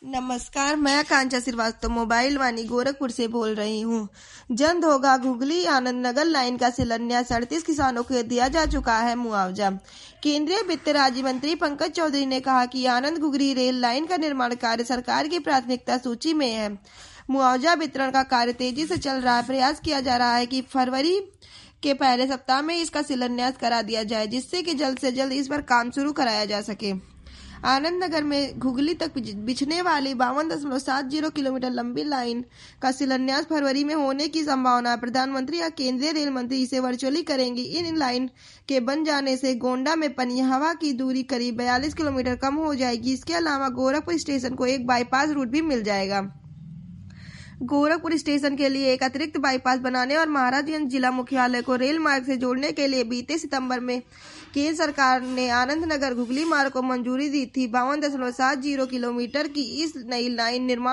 नमस्कार, मैं आकांक्षा श्रीवास्तव मोबाइल वाणी गोरखपुर से बोल रही हूँ। जल्द होगा घुघली आनंद नगर लाइन का शिलान्यास। 38 किसानों को दिया जा चुका है मुआवजा। केंद्रीय वित्त राज्य मंत्री पंकज चौधरी ने कहा कि आनंद घुघली रेल लाइन का निर्माण कार्य सरकार की प्राथमिकता सूची में है। मुआवजा वितरण का कार्य तेजी से चल रहा है। प्रयास किया जा रहा है कि फरवरी के पहले सप्ताह में इसका शिलान्यास करा दिया जाए, जिससे कि जल्द से जल्द इस पर काम शुरू कराया जा सके। आनंद नगर में घुघली तक बिछने वाली 52.70 किलोमीटर लंबी लाइन का शिलान्यास फरवरी में होने की संभावना है। प्रधानमंत्री या केंद्रीय रेल मंत्री इसे वर्चुअली करेंगे। इन लाइन के बन जाने से गोंडा में पनियाहवा की दूरी करीब 42 किलोमीटर कम हो जाएगी। इसके अलावा गोरखपुर स्टेशन को एक बाईपास रूट भी मिल जाएगा। गोरखपुर स्टेशन के लिए एक अतिरिक्त बाईपास बनाने और महाराजगंज जिला मुख्यालय को रेल मार्ग से जोड़ने के लिए बीते सितंबर में केंद्र सरकार ने आनंद नगर घुघली मार्ग को मंजूरी दी थी। 52.70 किलोमीटर की इस नई लाइन निर्माण